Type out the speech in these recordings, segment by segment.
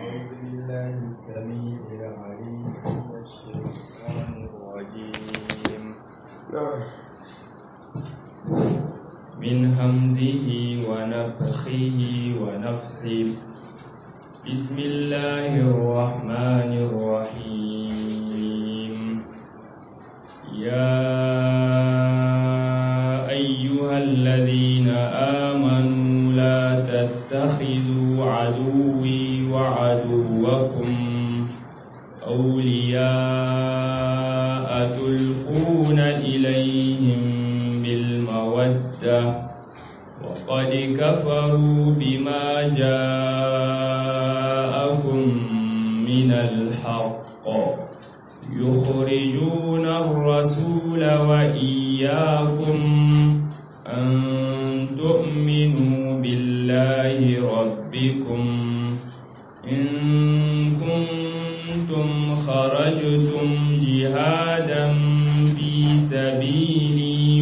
أعوذ بالله السميع العليم من الشيطان الرجيم من همزه ونفخه ونفثه بسم الله الرحمن الرحيم يا أيها الذين آمنوا لا تتخذوا عدوي وعدوكم أولياء تلقون إليهم بالمودة وقد كفروا بما جاءكم من الحق يخرجون الرسول وإياكم أن تؤمنوا بالله ربكم إن كنتم خرجتم جهادا في سبيلي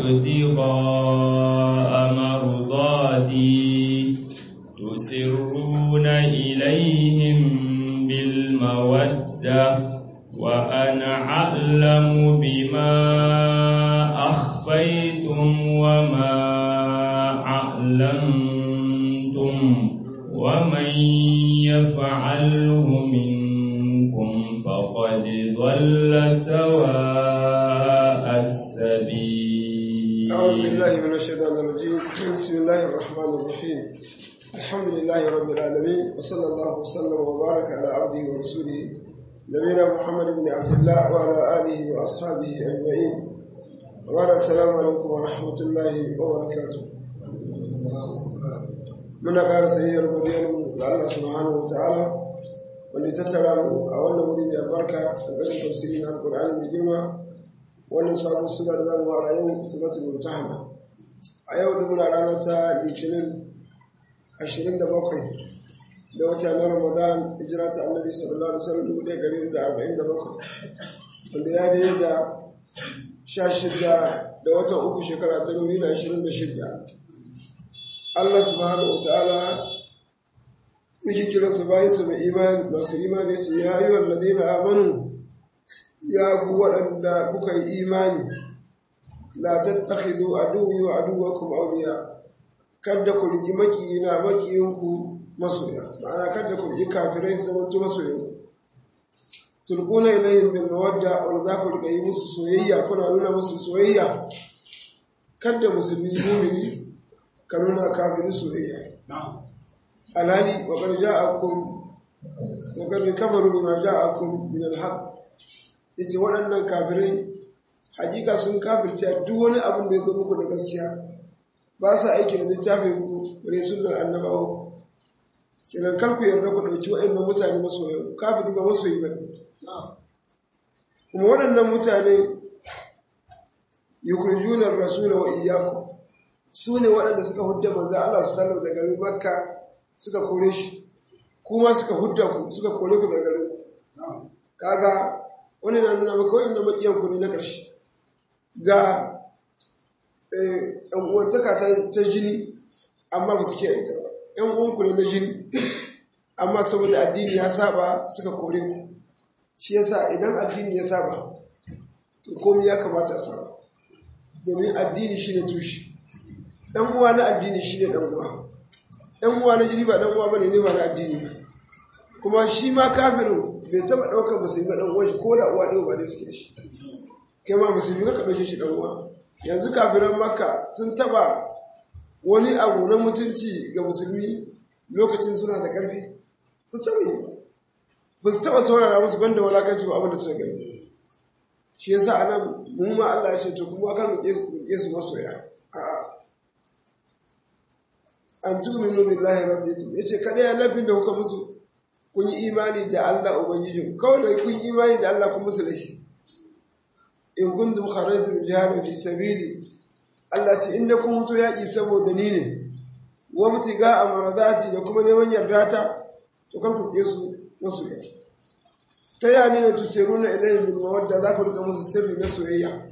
وابتغاء مرضاتي تسرون إليهم بالمودة وأنا أعلم بما أخفيتم وما أعلنتم ومن يفعله منكم فقد ضل سواء السبيل. أعوذ بالله من الشيطان الرجيم. بسم الله الرحمن الرحيم. الحمد لله رب العالمين وصلى الله وسلم وبارك على عبده ورسوله نبينا محمد بن عبد الله وعلى آله وأصحابه أجمعين. وبعد السلام عليكم ورحمة الله وبركاته. muna ƙara sayayyar godiyanmu ga Allah subhanahu wa ta'ala wanda ya tattara mu a wannan wuri mai albarka a ƙarshen tafsirin alƙur'ani mai girma wannan sabon sura da zamu fara yau suratul mumtahana a yau da muna ranar ta litinin 27 da wata na Ramadan hijira ta Annabi sallallahu alaihi wasallam 1447 wanda ya daidai da 16 da watan uku shekara ta 2026. Allah subhanahu wa ta'ala yake kiransa bayansa mai imani masu imani ce ya yi walladina amanu ya ku waɗanda kuka yi imani la tattakhidu aduwwi wa aduwwakum awliya kada ku riki makiyina makiyinku masoya ma'ana kada ku riki kafirai su zama masoyanku tulquna ilayhim bil mawadda wa za ku yi musu soyayya kuna nuna musu soyayya kada musulmi mu'mini ka nuna kafirin soyayya alhali wa qad kafaru bima ja'akum min al-haq yace waɗannan kafirai hakika sun kafirce duk wani abin da ya zo muku da gaskiya ba sa aiki da littafin ku bare sunnar annabawa kenan kar ku yarda ku dauki waɗannan mutane masoya kafiri ba masoyi ba kuma waɗannan mutane yukhrijuna ar-rasula wa iyyakum su ne waɗanda suka hudda manzo Allah sallallahu daga garin Makka suka kore shi kuma suka hudda ku suka kore ku daga garin kaga wani na nuna maka wa'inda makiyan ku ne na ƙarshe ga ɗan uwantaka ta jini amma ba su kiyaye ta ba ɗan uwan ku ne na jini amma saboda addini ya saba suka kore ku shi yasa idan addini ya saba to komai ya kamata a saba domin addini shine tushe dan uwa na addini shine dan uwa na jini ba dan uwa bane ne ba na addini ba kuma shi ma kafirin bai taba daukar musulmi dan uwa shi ko da uwa ɗaya ba ne suke shi kai ma musulmi ka dauke shi dan uwa yanzu kafiran Makka sun taba wani abu na mutunci ga musulmi lokacin suna da karfi su taba saurara musu banda walakanci ba abin da suka gani shi yasa anan mu ma Allah ya ce to kuma kar mu ke su masoya a'a an tuminu billahi rabbikum yace kada ya lafin da kuka musu kun yi imani da Allah ubangijin kawai da kun yi imani da Allah kun musu lashi in kuntum kharajtum jihadan fi sabili Allah ce inda kun mutu yaki saboda ni ne wa mutiga amaradati da kuma neman yardata to kar ku yesu musu ya ta yani ne tusiruna ilayhim bil mawadda za ku rika musu sirri na soyayya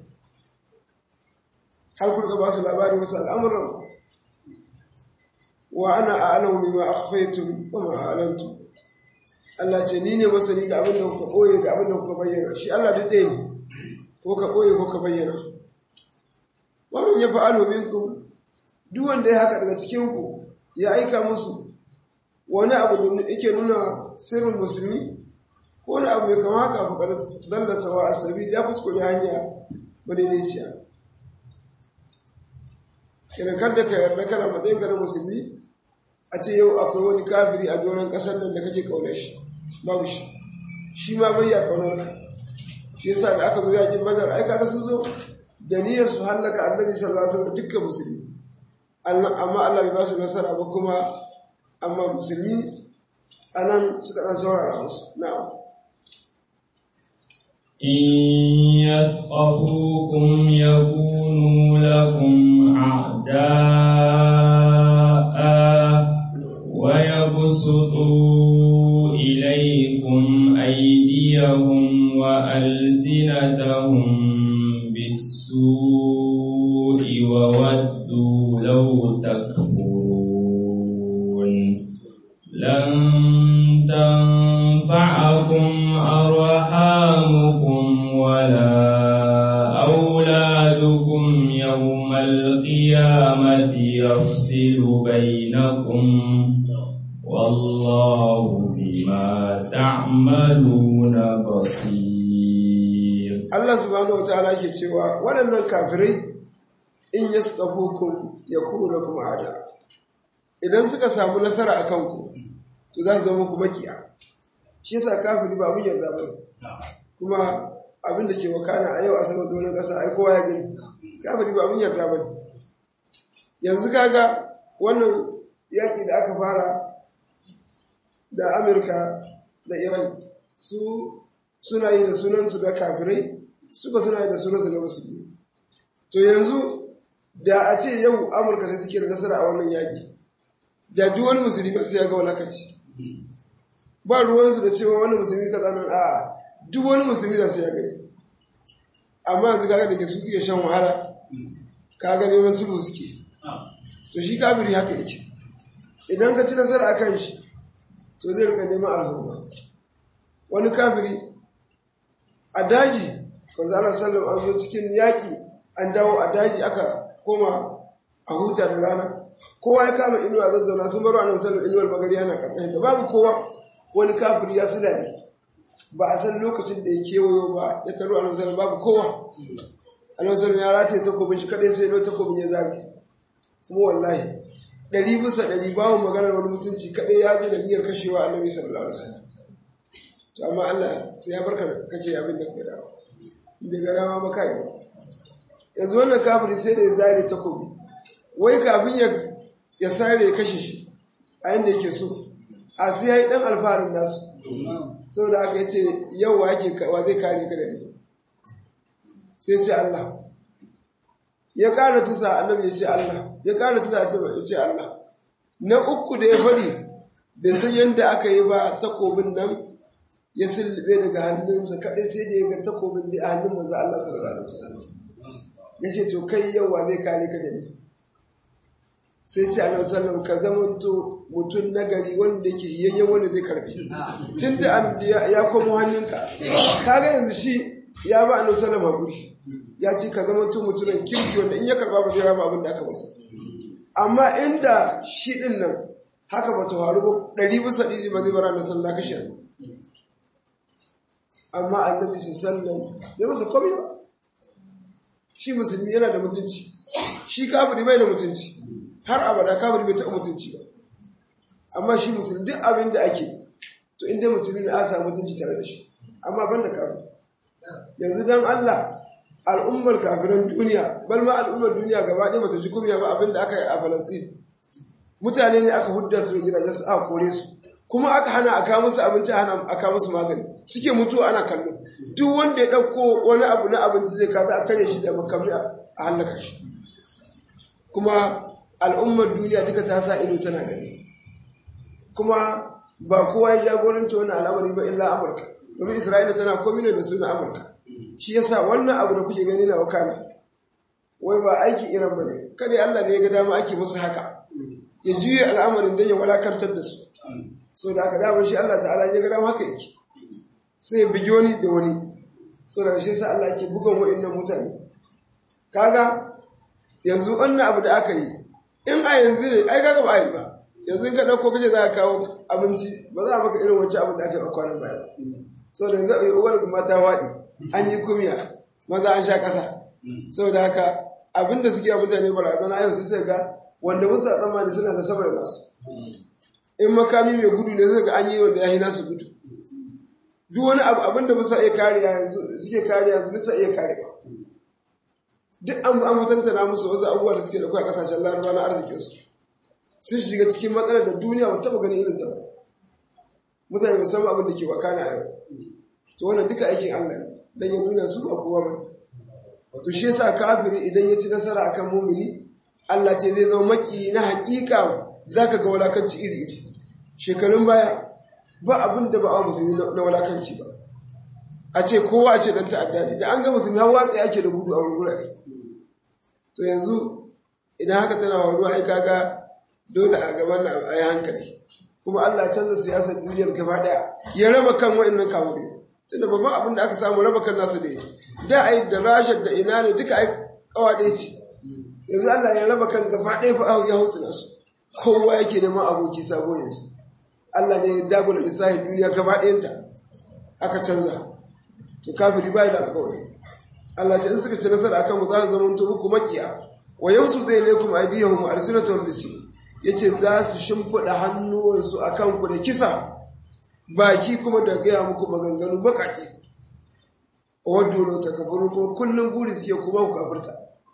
har ku rika ba su labari wasu al'amuran wa ana a'lamu bima akhfaytum wa ma a'lantum Allah ce ni ne masani ga abin da kuka ɓoye da abin da kuka bayyana shi Allah duk ɗaya ne ko ka ɓoye ko ka bayyana wannan ya fa'alo minkum duk wanda ya haka daga cikin ku ya aika musu wani abu da yake nuna sirrin musulmi ko wani abu mai kama haka fa kada dalla sawa asabi ya fuskure hanya madaidaiciya kenan kada ka yarda kana matsayin ka na musulmi a ce yau akwai wani kafiri a doron kasar nan da kake kaunar shi babu shi ma bai ya kaunar ka shi yasa da aka zo yakin badar ai kaga sun zo da niyyar su hallaka annabi sallallahu alaihi wasallam dukkan musulmi amma Allah bai ba su nasara ba kuma amma musulmi anan suka dan saurara musu na'am in yasqafukum yakunu lakum a'daa wa yabsutu ilaykum aydiyahum wa alsinatahum bis-su'i wa waddu law takfurun lan tanfa'akum arhamukum wala auladukum yawmal qiyamati yafsilu bainakum wallahu bima ta'maluna basir. Allah subhanahu wa ta'ala yake cewa waɗannan kafirai in yasqafukum yakunu lakum a'da, idan suka samu nasara akan ku to za su zama ku makiya. Shi yasa kafiri ba abin yarda bane, kuma abin da ke wakana a yau a saman donin ƙasa ai kowa ya gani, kafiri ba abin yarda bane. Yanzu kaga wannan yaƙi da aka fara da Amurka da Iran suna yi da sunansu da kafirai, suka suna yi da sunansu na musulmi. To yanzu da a ce yau Amurka sai take da nasara a wannan yaƙi, da duk wani musulmi ba sai ya ga walakanci. Ba ruwansu da cewa wani musulmi ka zanen a duk wani musulmi da sai ya gani. Amma yanzu kaga da ke su suke shan wahala, kaga neman sulhu suke. To shi kafiri haka yake. Idan ka ci nasara a kan shi, to zai rika neman alhurma. Wani kafiri a daji, wanzu Allah sallam an zo cikin yaƙi, an dawo a daji aka koma a huta da rana. Kowa ya kama inuwa zazzauna, sun baro annabi sallam inuwar bagari yana karkashin ta. Babu kowa, wani kafiri ya silale. Ba a san lokacin da ya kewayo ba, ya taro annabi sallam babu kowa. Annabi sallam ya rataye takobin shi kadai sai ya takobin ya zage. Kuma wallahi 100% babu maganar wani mutunci kadai ya zo da niyyar kashewa annabi sallallahu alaihi wasallam. To amma Allah sai ya barka kace abin da kake dawo. Bai ga dama ba kai. Yanzu wannan kafiri sai da ya zare takobi. Wai kafin ya sare ya kashe shi a inda yake so. A sai yayi dan alfarin nasu. Saboda haka yace yau wa zai kare ka da ni. Sai ce Allah. Ya ƙara tusa annabi ya ce Allah, ya ƙara tusa ya ce Allah. Na uku da ya faɗi bai san yadda aka yi ba takobin nan ya sulbe daga hannunsa kaɗai sai da ya ga takobin da a hannun manzo Allah sallallahu alaihi wasallam. Ya ce to kai yawa zai kare ka da ni. Sai ce annabi sallallahu ka zamanto mutum nagari wanda yake yayyen wanda zai karbi. Tunda ya komo hannunka. Kaga yanzu shi ya ba annabi sallallahu hakuri. Ya ce ka zama mutumin kirki wanda in ya karba ba zai raba abin da aka masa. Amma inda shi din nan haka ba ta faru ba 100% ba zai bara da sallah kashi. Amma annabi sallallahu bai masa komai ba. Shi musulmi yana da mutunci. Shi kafiri bai da mutunci. Har abada kafiri bai taɓa mutunci ba. Amma shi musulmi duk abin da ake to inda musulmi ne a samu mutunci tare da shi. Amma ban da kafiri. Yanzu dan Allah al'ummar kafiran duniya, bal ma al'ummar duniya gaba ɗaya ba su ji kumiya ba abin da aka yi a Falasɗin. Mutane ne aka hudda su da gidajen su aka kore su, kuma aka hana a kawo musu abinci, hana a kawo musu magani, suke mutuwa ana kallo. Duk wanda ya ɗauko wani abu na abinci zai kaza a tare shi da makami a hallaka shi. Kuma al'ummar duniya duka ta sa ido tana gani. Kuma ba kowa ya jagoranta wani al'amari ba illa Amurka. Domin Isra'ila tana komai da suna Amurka. Shi yasa wannan abu da kuke gani na wakana wai ba aiki Iran bane, kada Allah ne ya ga dama ake musu haka, ya juye al'amarin da ya walakantar da su so da aka damar shi Allah ta'ala ya ga dama haka yake sai bigi wani da wani so da shi sai Allah yake bugan wa'annan mutane kaga yanzu wannan abu da aka yi in a yanzu ne ai kaga ba a yi ba yanzu in ka dauko kace za ka kawo abinci ba za a maka irin wancan abin da aka yi a kwanan baya ba so da yanzu uwar kuma ta waɗi an yi kumiya maza an sha ƙasa saboda haka abinda suke a mutane barazana yau sai ga wanda musa tsammani suna da sabar masu in makami mai gudu ne zai ga an yi wanda ya yi nasu gudu duk wani abinda musa iya kariya yanzu suke kariya yanzu musa iya kariya duk an mutantana musu wasu abubuwa da suke da kuwa kasashen laraba na arzikinsu sun shiga cikin matsalar da duniya ba taɓa ganin irin ta ba mutane musamman abin da ke wakana a yau to wannan duka aikin Allah ne dan ya nuna su ba kowa ba to shi yasa kafiri idan ya ci nasara akan mumini Allah ce zai zama maki na hakika zaka ga walakanci iri iri shekarun baya ba abin da ba a musulmi na walakanci ba a ce kowa a ce dan ta'adda ne da an ga musulmi har watsi ake da gudu a wani gurare to yanzu idan haka tana waruwa ai kaga dole a gaban nan a yi hankali kuma Allah ya canza siyasar duniyar gaba daya ya raba kan wa'annan kafirai tunda babban abin da aka samu raba kan nasu da ai da rashar da ina ne duka ai kawa ɗaya ce yanzu Allah ya raba kan gaba ɗaya fa ya hutsu nasu kowa yake neman aboki sabo yanzu Allah ne ya dagula lissafin duniya gaba ɗayanta aka canza to kafiri bai da alƙawari Allah ce in suka ci nasara akan mu za su zama muku makiya wa yausu zai laikum aydihum arsinatun bisi yace za su shimfida hannuwansu akan ku da kisa baki kuma da gaya muku maganganu bakaki wadda lo takaburu kuma kullum buri suke kuma ku kafirta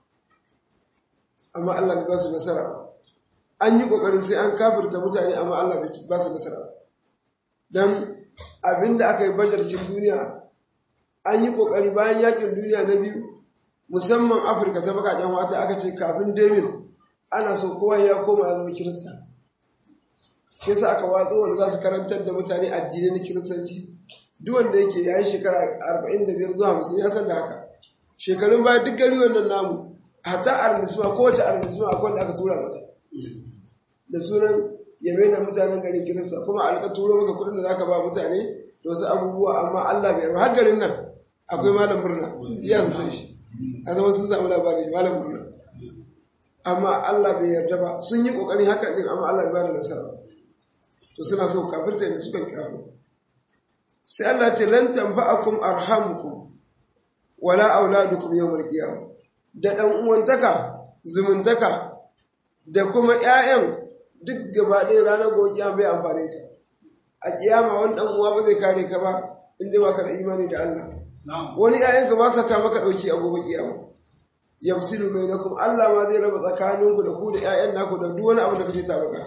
amma Allah bai ba su nasara ba an yi kokarin sai an kafirta mutane amma Allah bai ba su nasara ba dan abinda aka yi bajarcin duniya an yi kokari bayan yakin duniya na biyu musamman Afirka ta bakaken wata aka ce kafin Demin ana so kowa ya koma ya zama Kirista shi yasa aka watso wanda za su karantar da mutane addini na Kiristanci duk wanda yake yayi shekara 45 zuwa 50 ya san da haka shekarun baya duk gari wannan namu hatta arnisma kowace arnisma akwai wanda aka tura mata da sunan yame da mutanen garin Kirista kuma alka turo maka kudin da zaka ba mutane da wasu abubuwa amma Allah bai yarda har garin nan akwai malam murna ya san shi a zama sun samu labari malam murna amma Allah bai yarda ba sun yi kokarin haka din amma Allah bai ba da nasara to suna so kafirta da suka kafirta sai Allah ce lan tanfa'akum arhamukum wala auladukum yawmal qiyamah da dan uwantaka zumuntaka da kuma ƴaƴan duk gaba ɗaya ranar gobe bai amfane ka a kiyama wani dan uwa ba zai kare ka ba inda ba ka da imani da Allah wani ƴaƴanka ba sa ka maka dauki a gobe kiyama yafsilu bainakum Allah ma zai raba tsakaninku da ku da ƴaƴan naku da duk wani abu da kace ta baka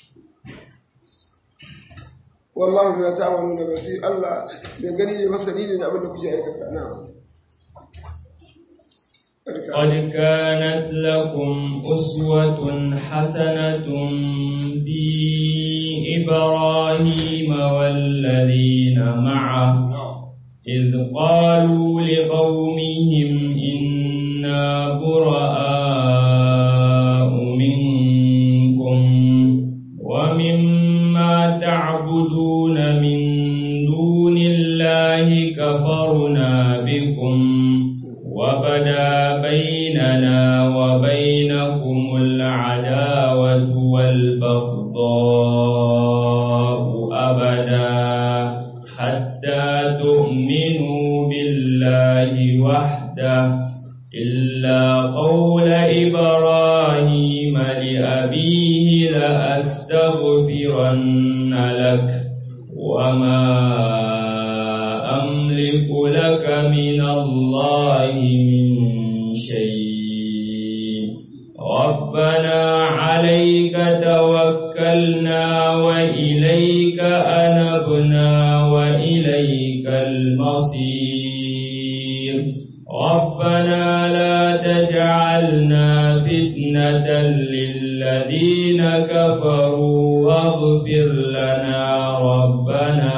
wallahu bima ta'maluna basir Allah bai gani ne masani ne abin da kuke aikata na قد كانت لكم أسوة حسنة بإبراهيم والذين معه إذ قالوا لقومهم إنا براء منكم ومما تعبدون من دون الله كفرنا بكم وبدا بيننا وبينكم العداوة والبغضاء أبدا حتى تؤمنوا بالله وحده إلا قول إبراهيم لأبيه لأستغفرن لك وما أملك لك من الله من شيء ربنا عليك توكلنا وإليك أنبنا وإليك المصير ربنا لا تجعلنا فتنة للذين كفروا واغفر لنا ربنا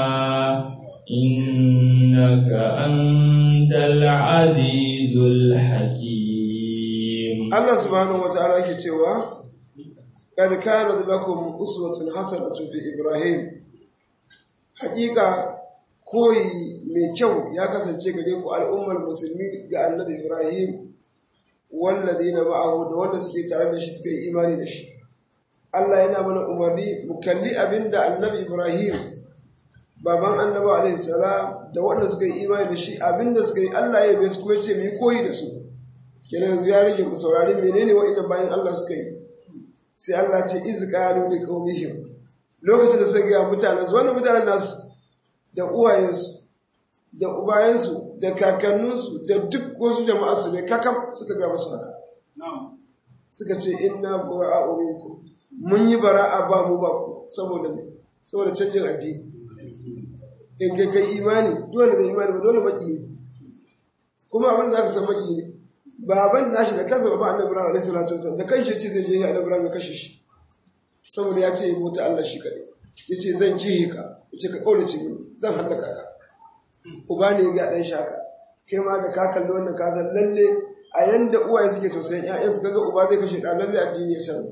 إنك أنت العزيز الحكيم الله سبحانه وتعالى يقول قد كانت لكم أسوة حسنة في إبراهيم hakika koyi mai kyau ya kasance gare ku al'ummar musulmi ga annabi Ibrahim walladina ma'ahu da wanda suke tare da shi suka yi imani da shi. Allah yana mana umarni mu kalli abinda annabi Ibrahim baban annabi alaihi salam da wanda suka yi imani da shi abinda suka yi Allah ya bai su kuma ce mu yi koyi da su. Kenan yanzu ya rage mu saurari menene wa'annan bayan Allah suka yi. Sai Allah ce iz qalu li qaumihim lokacin da suka ga mutanen su wannan mutanen nasu da uwayensu da ubayensu da kakanninsu da duk wasu jama'a su ne kakam suka ga musu haka suka ce inna bura'u minkum mun yi bara'a ba mu ba ku saboda canjin addini in kai imani dole bai imani ba dole baki ne kuma abin da zaka san baki ne baban nashi da kansa baba annabi Ibrahim alaihi salatu wasallam da kanshi ce zai je ya annabi Ibrahim ya kashe shi saboda ya ce mota Allah shi kadai yace zan jihe ka yace ka kaurace mini zan halaka ka uba ne ga dan shaka kai ma da ka kalli wannan ka san lalle a yanda uwaye suke tausayin ƴaƴan su kaga uba zai kashe da lalle addini ya canza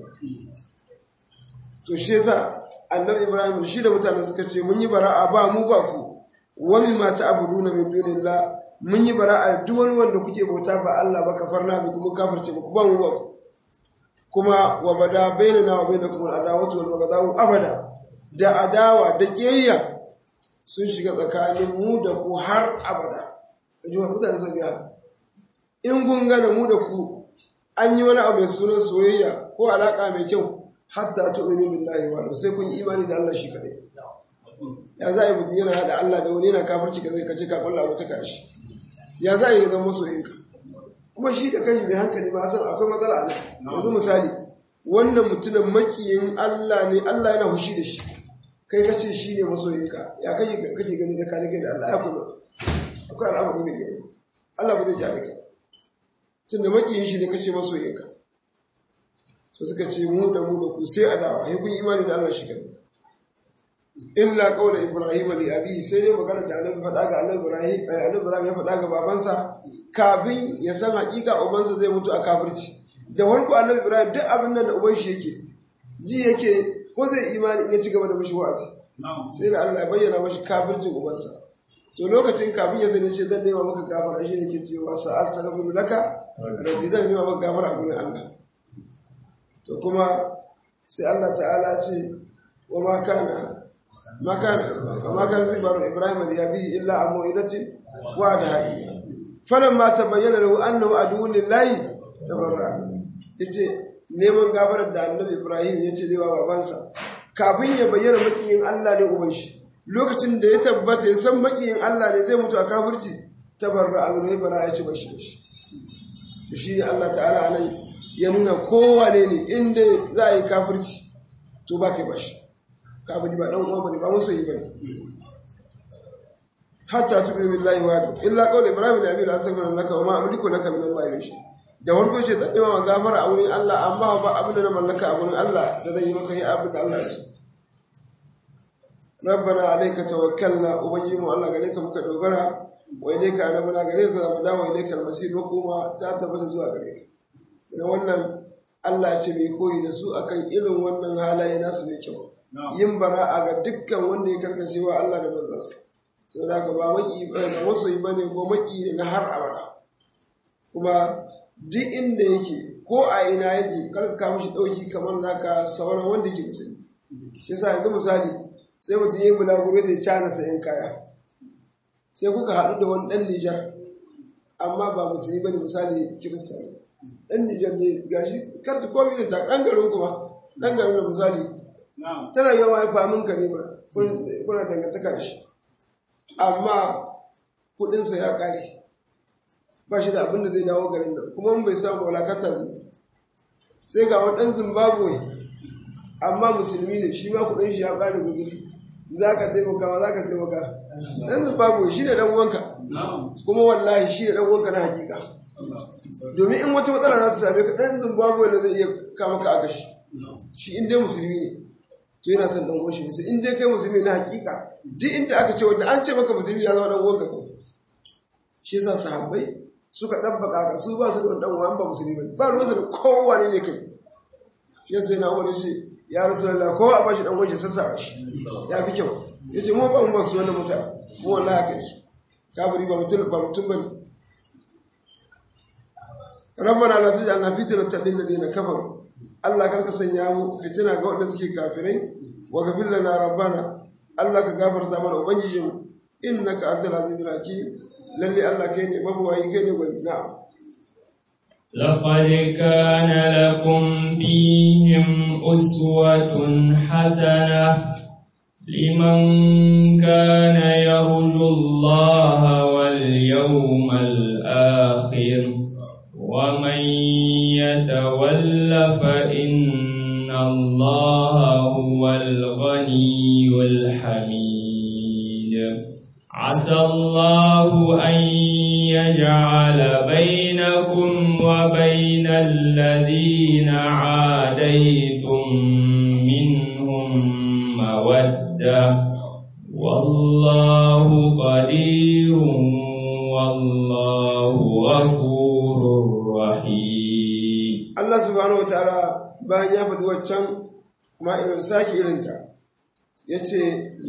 to shi yasa annabi Ibrahim shi da mutanen suka ce mun yi bara'a ba mu ba ku wa mimma ta'buduna min dunillah mun yi bara'a duk wani wanda kuke bauta ba Allah ba kafarna bi kuma kafirce ba ba mu ba kuma wa bada bainana wa bainakum al-adawatu wal baghdau abada da adawa da kiyayya sun shiga tsakanin mu da ku har abada kaji wa mutane sun ga in kun ga da mu da ku an yi wani abu mai sunan soyayya ko alaka mai kyau hatta tu'minu billahi wa sai kun yi imani da Allah shi kadai ya za a yi mutum yana hada Allah da wani yana kafirci ka zai kace ka kulla wata karshe ya za a yi zama masoyinka kuma shi da kanshi mai hankali ma san akwai matsala a nan yanzu misali wannan mutumin makiyin Allah ne Allah yana hushi da shi kai kace shi ne masoyinka ya kake gani da kani da Allah ya kuma akwai al'amari mai gani Allah ba zai jare ka tunda makiyin shi ne kace masoyinka to suka ce mu da ku sai adawa sai kun imani da Allah shi kadai illa qawla ibrahim li abi sai dai magana da annabi faɗa ga annabi ibrahim ya faɗa ga babansa kafin ya san hakika ubansa zai mutu a kafirci da farko annabi ibrahim duk abin nan da uban shi yake ji yake ko zai imani in ya ci gaba da mishi wa'azi sai da Allah ya bayyana mishi kafircin ubansa to lokacin kafin ya sani ce zan nema maka gafara shi ne ke cewa sa astaghfiru laka rabbi zan nema maka gafara a gurin Allah to kuma sai Allah ta'ala ce wa ma kana zibaru ibrahim li yabi illa amuidati wa dahi falamma tabayyana lahu annahu aduwwun lillahi tabarra yace neman gafarar da annabi ibrahim yace zai wa babansa kafin ya bayyana makiyin Allah ne uban shi lokacin da ya tabbata ya san makiyin Allah ne zai mutu a kafirci tabarra aminu bara ya ci bashi shi ne Allah ta'ala anan ya nuna kowane ne inda za a yi kafirci to ba kai bashi kafiri ba dan uwa bane ba musu yi bane hatta tubi billahi wa illa qawla ibrahim la ilaha illa laka wa ma amliku laka min allahi min shay da warko ce da dima gafara a wurin Allah amma ba abin da na mallaka a wurin Allah da zai yi maka yi abin da Allah ya so rabbana alayka tawakkalna ubayyimu Allah gare ka muka dogara wa ilayka anabna gare ka zamu dawo ilayka almasir kuma ta tabbata zuwa gare ka ina wannan Allah ya ce mai koyi da su akan irin wannan halaye nasu mai kyau yin bara'a ga dukkan wanda ya karkace wa Allah da manzansa sau da ba maki ba masoyi bane ko maki na har abada kuma duk inda yake ko a ina yake karka ka mishi dauki kamar zaka sauran wanda yake musulmi shi yasa yanzu misali sai mutum ya bulaguro zai cana sayan kaya sai kuka haɗu da wani ɗan Nijar amma ba musulmi bane misali kirista ne ɗan Nijar ne gashi karta komai da ta ɗan garin kuma ɗan garin da misali tana yawa ya famin ka ne ba kuna dangantaka da shi amma kuɗinsa ya ƙare ba shi da abin da zai dawo garin nan kuma bai samu walakata zai sai ga wani ɗan Zimbabwe amma musulmi ne shi ma kuɗin shi ya ƙare guzuri za ka taimaka ɗan Zimbabwe shi ne ɗan wanka kuma wallahi shi ne ɗan wanka na hakika domin in wata matsala za ta same ka ɗan Zimbabwe na zai iya kama ka aka shi in dai musulmi ne to yana son ɗan uwanshi musulmi in dai kai musulmi na hakika duk inda aka ce wanda an ce maka musulmi ya zama ɗan uwanka ko shi yasa sahabbai suka ɗabbaka ka su ba su da ɗan uwan ba musulmi ba ruwansa da kowane ne kai shi yasa yana wani ce ya Rasulullah kowa a bashi ɗan uwanshi sassara shi ya fi kyau yace mu ba mu ba su wannan mutane mu wallahi kai su kafiri ba mutum bane rabbana la taj'alna fitnatan lil ladina kafaru Allah karka sanya mu fitina ga wanda suke kafirai wa ghfir lana rabbana Allah ka gafarta mana ubangijinmu innaka antal azizul hakim lalle Allah kai ne mabuwayi kai ne gwani na'am لقد كان لكم فيهم أسوة حسنة لمن كان يرجو الله واليوم الآخر ومن يتول فإن الله هو الغني الحميد عسى الله أن يجعل بينكم وبين الذين عاديتم منهم مودة والله قدير والله غفور رحيم. الله سبحانه وتعالى bayan ya faɗi waccan kuma in saki irinta yace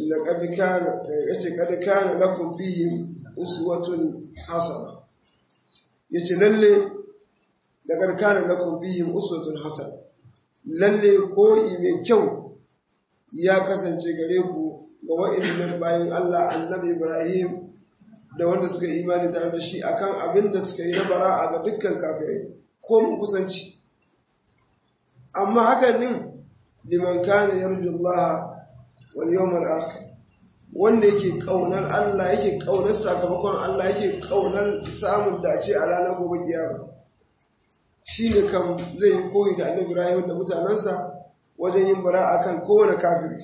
kad kana lakum fihim uswatun hasana yace lalle laqad kana lakum fihim uswatun hasana lalle koyi mai kyau ya kasance gare ku ga wa'annan bayin Allah annabi Ibrahim da wanda suka imani tare da shi akan abin da suka yi na bara'a ga dukkan kafirai ko mun kusanci amma hakan din liman kana yarju Allah wal yawmal akhir wanda yake kaunar Allah yake kaunar sakamakon Allah yake kaunar samun dace a ranar gobe kiyama shine kam zai yi koyi da Annabi Ibrahim da mutanansa wajen yin bara'a kan kowane kafiri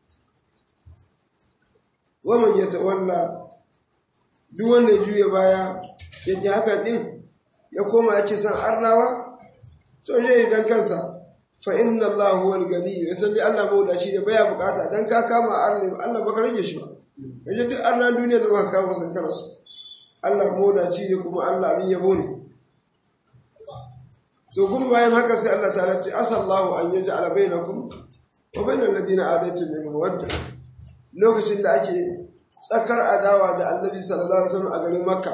waman yatawalla duk wanda ya juya baya yake hakan din ya koma yake san arnawa to je idan kansa fa inna Allah huwal gani yasan dai Allah mawda shi ne baya bukata dan ka kama arni Allah baka rage shi ba kaje duk arnan duniya da baka kama san kana su Allah mawda shi ne kuma Allah abin yabo ne to kuma bayan haka sai Allah ta'ala ce asallahu an yaj'ala bainakum wa bainal ladina adaytum min mawadda lokacin da ake tsakar adawa da Annabi sallallahu alaihi wasallam a garin Makka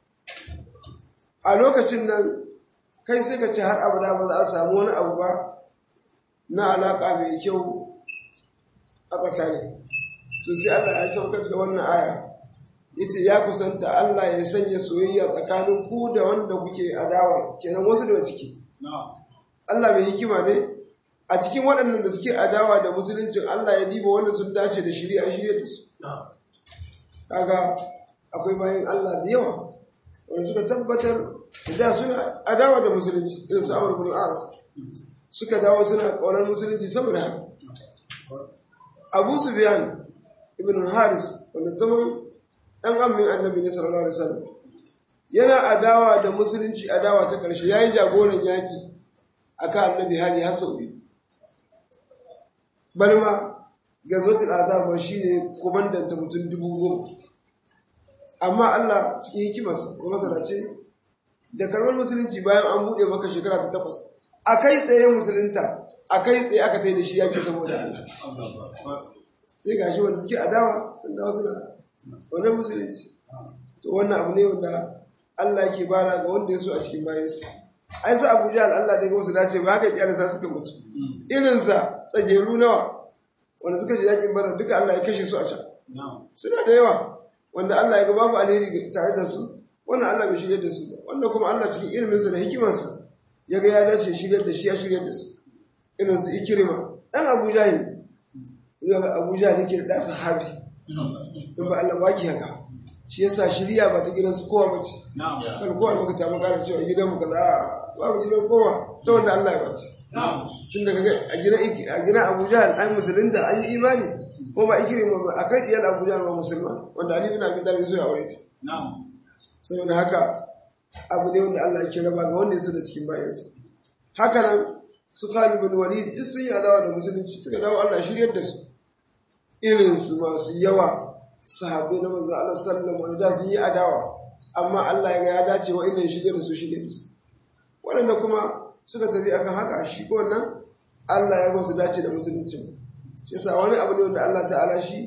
a lokacin nan kai sai ka ce har abada ba za a samu wani abu ba na alaƙa mai kyau a tsakani to sai Allah ya saukar da wannan aya yace ya kusanta Allah ya sanya soyayya tsakanin ku da wanda kuke adawa kenan wasu daga ciki Allah mai hikima ne a cikin waɗannan da suke adawa da musuluncin Allah ya diba wanda sun dace da shari'a da su kaga akwai bayan Allah da yawa wanda suka tabbatar da suna adawa da musulunci irin su Amr ibn al-As suka dawo suna ƙaunar musulunci saboda haka Abu Sufyan ibn Haris wanda zaman ɗan ammin annabi ne sallallahu alaihi wasallam yana adawa da musulunci adawa ta ƙarshe yayi jagoran yaƙi akan annabi hali hasawi balma gazwatul azab shine komandanta mutum 10,000 amma Allah cikin hikimarsa ya masalace da karbar musulunci bayan an buɗe maka shekara ta 8 akai tsaye musulunta akai tsaye aka tai da shi yake saboda Allah sai gashi wanda suke adawa sun dawo suna wannan musulunci to wannan abu ne wanda Allah yake bara ga wanda ya so a cikin bayansa ai sa Abu Jahl Allah da ya wasu dace ba haka kiyar ta suka mutu irin sa tsageru nawa wanda suka ji yakin Badar duka Allah ya kashe su a can suna da yawa wanda Allah ya ga babu alheri tare da su wannan Allah bai shirye da su ba wanda kuma Allah cikin iliminsa da hikimarsa ya ga ya dace shiryar da shi ya shiryar da su irin su Ikrima dan Abu Jahl Abu Jahl yake da sahabi in ba Allah baki haka shi yasa shiriya ba ta gidan su kowa bace kan kowa baka ta magana cewa gidan mu kaza babu gidan kowa ta wanda Allah ya bace tun daga a gina Abu Jahl ai musulunta ai imani ko ba Ikrima ba akai diyar Abu Jahl ba musulma wanda Ali bin Abi Talib so ya aure ta saboda haka abu ne wanda Allah yake raba ga wanda ya so da cikin bayansa haka nan su Khalid bin Walid duk sun yi adawa da musulunci suka dawo Allah shiryar da su irin su masu yawa sahabbai na manzo Allah sallallahu alaihi wasallam sun yi adawa amma Allah ya ga ya dace wa irin shiryar da su wanda kuma suka tafi akan haka shi ko wannan Allah ya ga su dace da musulunci shi yasa wani abu ne wanda Allah ta'ala shi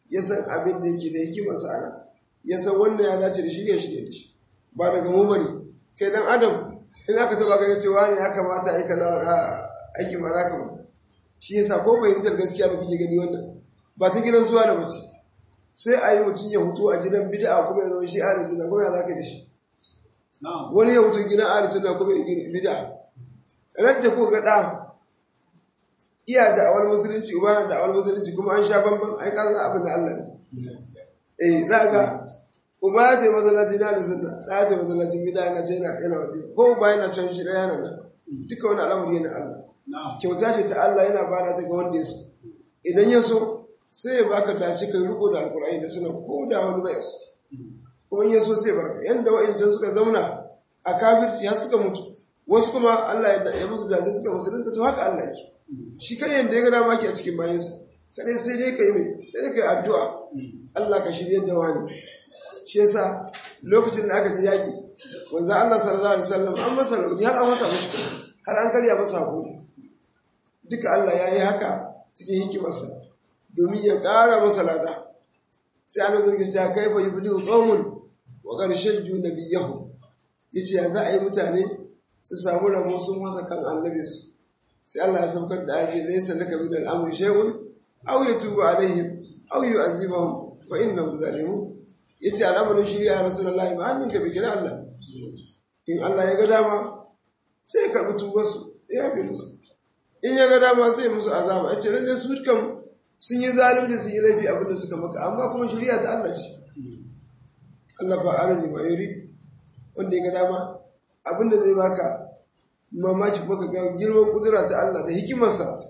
ya san abin da yake da hikimarsa ana ya san wannan ya dace da shi ne da shi ba daga mu bane kai dan adam in aka taba ka cewa ne ya kamata ai kaza aiki maraka ba shi yasa ko fahimtar gaskiya da kuke gani wannan ba ta gidan suwa da mace sai a yi mutum ya hutu a gidan bid'a kuma ya zama shi ahli sunna kuma ya zaka da shi wani ya hutu gidan ahli sunna kuma ya gina bid'a radda ko ga da iya da awal musulunci uba da awal musulunci kuma an sha bamban ai ka za abin da Allah ne za ga uba ya tayi masallaci na da sunna da ya tayi masallacin bid'a yana ce yana wajibi ko uba yana can shi da yana nan duka wani al'amari yana Allah kyauta ce ta Allah yana bada ta ga wanda ya so idan ya so sai ya baka dace kai riko da alkur'ani da suna ko da wani bai so kuma ya so sai barka yanda wa'ancan suka zauna a kafirci har suka mutu wasu kuma Allah ya musu dace suka musulunta to haka Allah yake shi kai yanda ya ga dama ki a cikin bayansa kadai sai dai kai addu'a Allah ka shirye da wani shi yasa lokacin da aka ji yaki wanzan Allah sallallahu alaihi wasallam an masa rauni har an masa mushkil har an karya masa hakuri duka Allah ya yi haka cikin hikimarsa domin ya ƙara masa lada sai an zurgi cewa kai fa yubdu qaumun wa qarshan nabiyahu yace ya za a yi mutane su samu rabo sun masa kan annabi su sai Allah ya saukar da aje laysa laka min al-amri shay'un aw yatubu alaihim aw yu'azibuhum fa innahum zalimun yace al'amarin shari'a ya rasulullahi ba hannunka bai kira Allah in Allah ya ga dama sai ya karbi tubarsu ya bi musu in ya ga dama sai musu azaba yace lalle su kam sun yi zalunci sun yi laifi abinda suka maka amma kuma shari'a ta Allah ce Allah ba alani ma yuri wanda ya ga dama abinda zai baka mamaki kuma ka ga girman kudura ta Allah da hikimarsa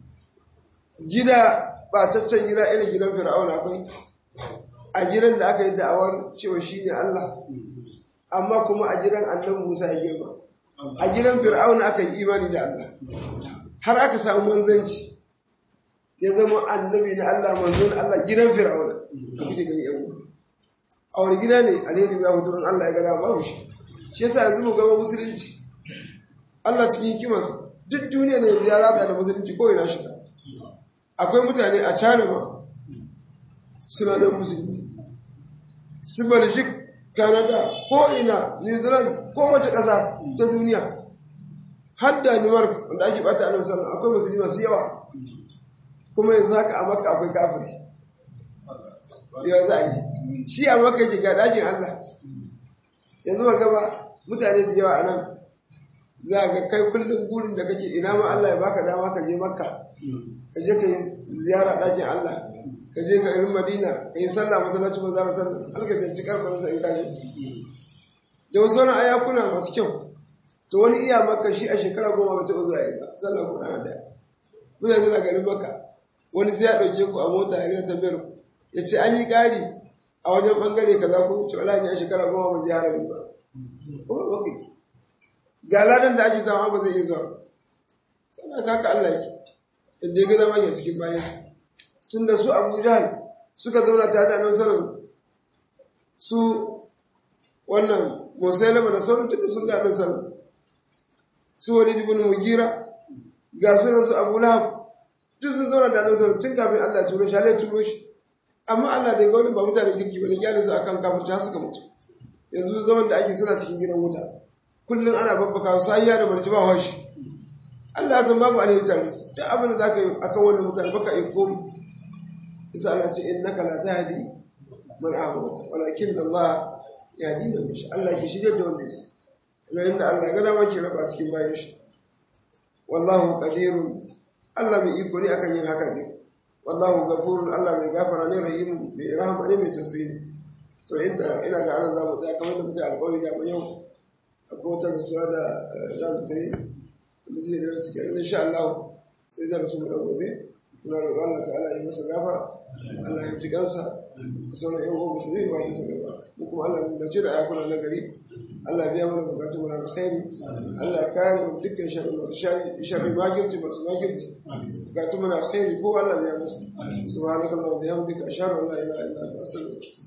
gida bataccen gida irin gidan Fir'auna akwai a gidan da aka yi da'awar cewa shine Allah amma kuma a gidan Annabi Musa ya girma a gidan Fir'auna aka yi imani da Allah har aka samu manzanci ya zama annabi na Allah manzo na Allah gidan Fir'auna da kuke gani yan uwa a wani gida ne alheri ya fito in Allah ya ga dama shi yasa yanzu mu ga musulunci Allah cikin hikimarsa duk duniya ne ya ratsa da musulunci ko ina shiga akwai mutane a China ma suna da musulmi su Belgium Canada ko ina New Zealand ko wace ƙasa ta duniya har da Denmark wanda ake bata annabi sallallahu alaihi akwai musulmi masu yawa kuma yanzu haka a Makka akwai kafiri ya za yi shi a Makka yake ga dakin Allah yanzu ba gaba mutane da yawa anan za ga kai kullum gurin da kake ina ma Allah ya baka dama ka je Makka ka je ka yi ziyara dakin Allah ka je ka irin Madina ka yi sallah masallacin manzo Allah sallallahu alaihi wasallam alka karfin sa in kaje da wasu wani ayakuna masu kyau to wani iya Makka shi a shekara 10 ba ta zuwa yi ba sallah ko rana daya mutane suna garin Makka wani sai ya dauke ku a mota ya rika tambayar ku ya ce an yi ƙari a wajen bangare kaza ko ce wallahi a shekara 10 ban je harami ba kuma ba kai ga ladan da ake samu ba zai iya zuwa sana kaka Allah yake inda ya gada manya cikin bayansa sun da su Abu Jahl suka zauna tare da Annabi sallallahu su wannan Musailama da sauran duka sun ga Annabi sallallahu su Walid ibn Mughira ga su Abu Lahab duk sun zauna da Annabi sallallahu tun kafin Allah ya turo shi Allah ya turo shi amma Allah da ga wani ba mutane kirki ba ne kyale su akan kafirci har suka mutu yanzu zaman da ake suna cikin gidan wuta kullum ana babbaka sahiya da barci ba hoshi Allah ya san babu alheri tare su duk abin da zaka yi akan wannan mutane baka yi komai isa Allah ce innaka la tahdi man ahbabta walakin Allah yahdi man yasha Allah ke shirye da wanda yake ina inda Allah ya ga dama ke raba cikin bayan shi wallahu qadirun Allah mai iko ne akan yin haka ne wallahu ghafurun Allah mai gafara ne rahim mai rahama ne mai tausayi to inda ina ga Allah zamu tsaya kamar da muke alƙawari da mu yau akwai wata rasuwa da za mu ta yi da zai da rasu kenan insha Allah sai zai rasu mu da gobe muna roƙon Allah ta'ala ya masa gafara Allah ya ji kansa da sauran ƴan uwan musulmi ba da su gaba mu kuma Allah ya bace da ayakuna na gari Allah biya mana bukatun mu na alkhairi Allah ya kare mu dukkan sharri magirci masu magirci bukatun mu na alkhairi ko Allah ya masa subhanallahi wa bihamdika ashhadu an la ilaha illa anta astaghfiruka